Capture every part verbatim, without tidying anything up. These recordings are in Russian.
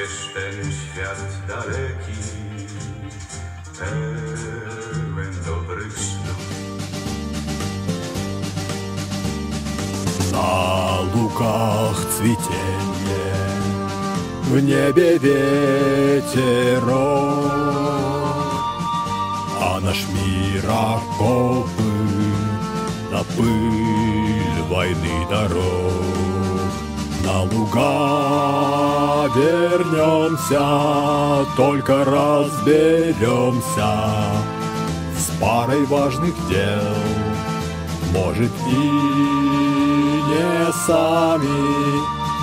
gdzież ten świat daleki, pełen dobrych snów. На луках цветенье, в небе ветерок, а наш мир окопы, на пыль войны дорог. На луга вернемся, только разберемся с парой важных дел. Может, и не сами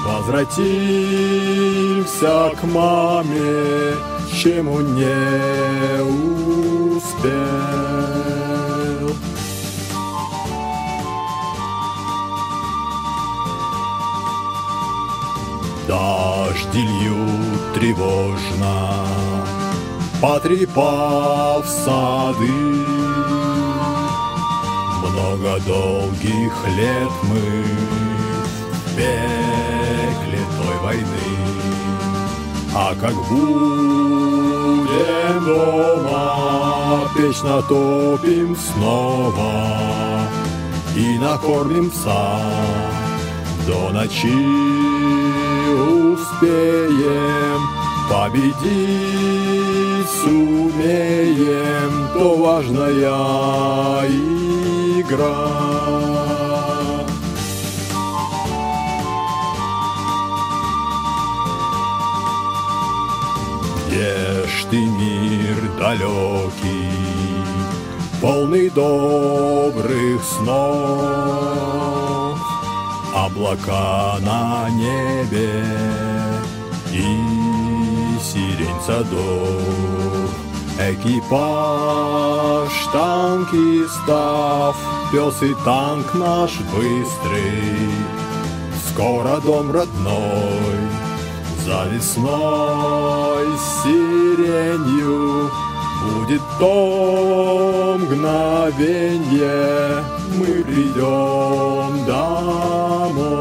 возвратимся к маме, чему не успел. Дожди льют тревожно, потрепав сады. Много долгих лет мы в пекле той войны, а как будем дома, печь натопим снова и накормим пса. До ночи успеем, победить сумеем, то важная игра. Где ж ты, мир далекий, полный добрых снов? Облака на небе и сирень садов. Экипаж, танкистов, пес и танк наш быстрый. Скоро дом родной, за весной с сиренью будет то мгновенье, мы придем домой.